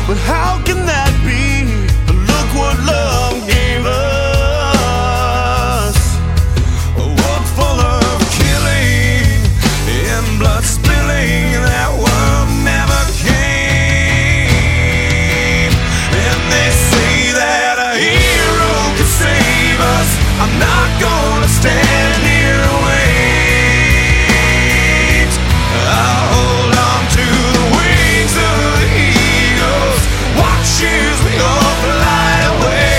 But how can that be? Look what love gave us. A world full of killing and blood spilling. That world never came. And they say that a hero can save us. I'm not gonna stand here and wait. I'll hold on to the wings of the eagles. Watch as we all fly away.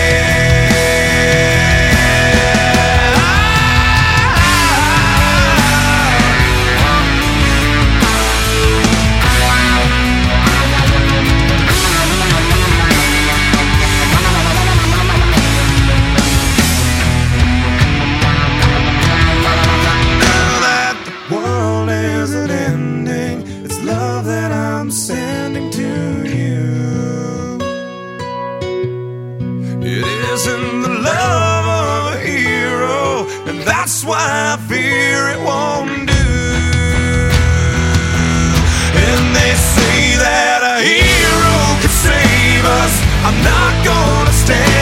Now that the world isn't ending, it's love that I'm sending to you. It isn't the love of a hero, and that's why I fear it won't do. And they say that a hero can save us. I'm not gonna stand